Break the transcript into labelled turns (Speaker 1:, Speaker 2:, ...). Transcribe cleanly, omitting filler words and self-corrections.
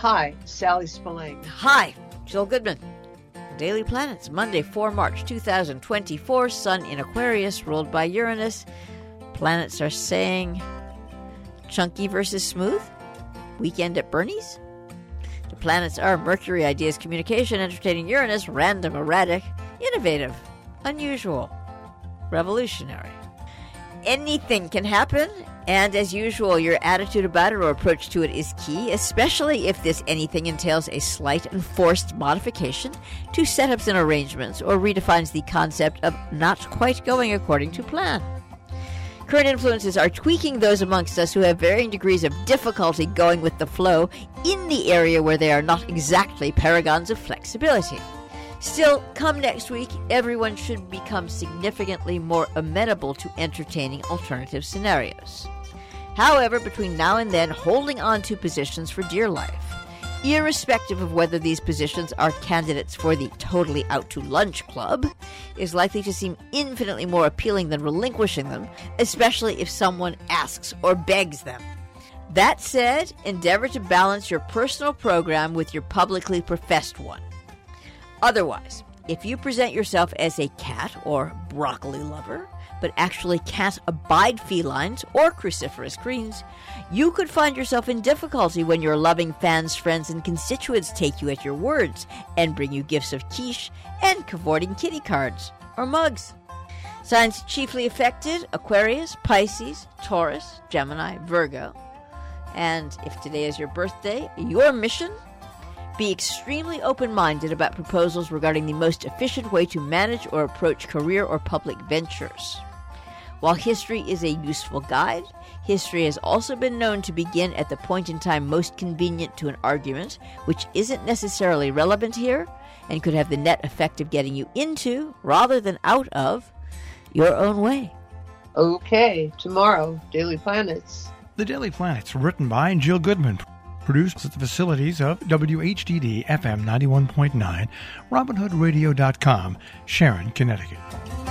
Speaker 1: Hi, Sally Spillane.
Speaker 2: Hi, Jill Goodman. Daily Planets, Monday, 4 March 2024, Sun in Aquarius, ruled by Uranus. Planets are saying chunky versus smooth, weekend at Bernie's. The planets are Mercury, ideas, communication, entertaining. Uranus, random, erratic, innovative, unusual, revolutionary. Anything can happen, and as usual, your attitude about it or approach to it is key, especially if this anything entails a slight and forced modification to setups and arrangements or redefines the concept of not quite going according to plan. Current influences are tweaking those amongst us who have varying degrees of difficulty going with the flow in the area where they are not exactly paragons of flexibility. Still, come next week, everyone should become significantly more amenable to entertaining alternative scenarios. However, between now and then, holding on to positions for dear life, irrespective of whether these positions are candidates for the totally out to lunch club, is likely to seem infinitely more appealing than relinquishing them, especially if someone asks or begs them. That said, endeavor to balance your personal program with your publicly professed one. Otherwise, if you present yourself as a cat or broccoli lover, but actually can't abide felines or cruciferous greens, you could find yourself in difficulty when your loving fans, friends, and constituents take you at your words and bring you gifts of quiche and cavorting kitty cards or mugs. Signs chiefly affected: Aquarius, Pisces, Taurus, Gemini, Virgo. And if today is your birthday, your mission: be extremely open-minded about proposals regarding the most efficient way to manage or approach career or public ventures. While history is a useful guide, history has also been known to begin at the point in time most convenient to an argument, which isn't necessarily relevant here, and could have the net effect of getting you into, rather than out of, your own way.
Speaker 1: Okay, tomorrow, Daily Planets.
Speaker 3: The Daily Planets, written by Jill Goodman. Produced at the facilities of WHDD FM 91.9, RobinHoodRadio.com, Sharon, Connecticut.